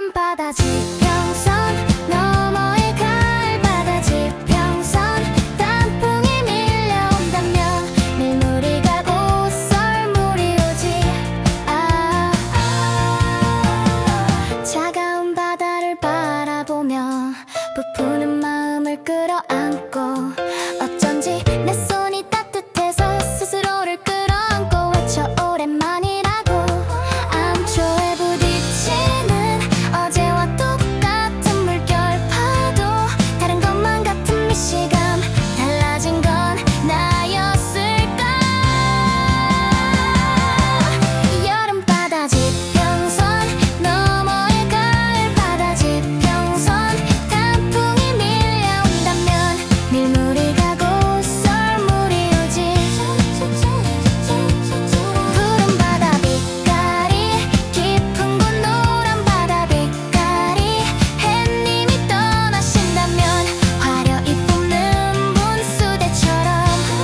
여름 바다 지평선 너머의 가을 바다 지평선 단풍이 밀려온다면 밀물이 가고 썰물이 오지. 차가운 바다를 바라보며 부푸는 마음을 끌어안고 어쩐지 내 손이 따뜻해서 스스로를 끌어안고 외쳐 오랜만이라고. 암초에 부딪히는 어제와 똑같은 물결 파도 다른 것만 같은 미시감 달라진 건 나였을까. 여름 바다 지평선 너머의 가을 바다 지평선 단풍이 밀려온다면 밀물이 가고 썰물이 오지. 푸른 바다 빛깔이 깊은 곳 노란 바다 빛깔이 햇님이 떠나신다면 화려히 뿜는 분수대처럼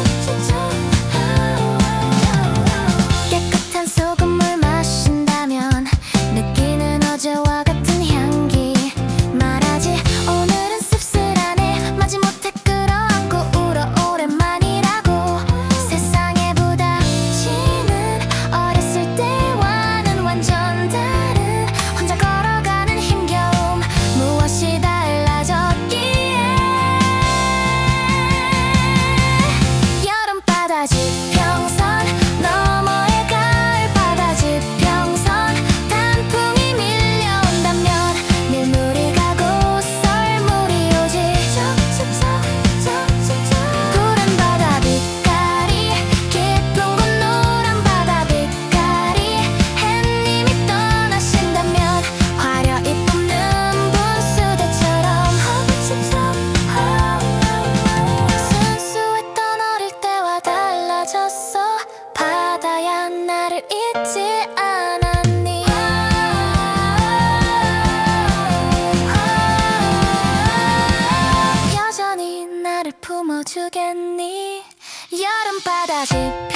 깨끗한 소금물 마신다면 느끼는 어제와 같은 향기 말하지. 오늘은 씁쓸하네 마지못해 끌어안고 울어 오랜만이라고. 세상에 부닥치는 어렸을 때와는 완전 다른 혼자 걸어가는 힘겨움 무엇이 달라졌기에. 여름 바다 지평선 너머의 가을 바다 지평선 단풍이 밀려온다면 밀물이 가고 썰물이 오지. 푸른 바다 빛깔이 깊은 곳 노란 바다 빛깔이 햇님이 떠나신다면 화려히 뿜는 분수대처럼 순수했던 어릴 때와 달라졌어. 바다야 나를 잊지 않았니. 여전히 나를 품어주겠니. 여름 바다 지평선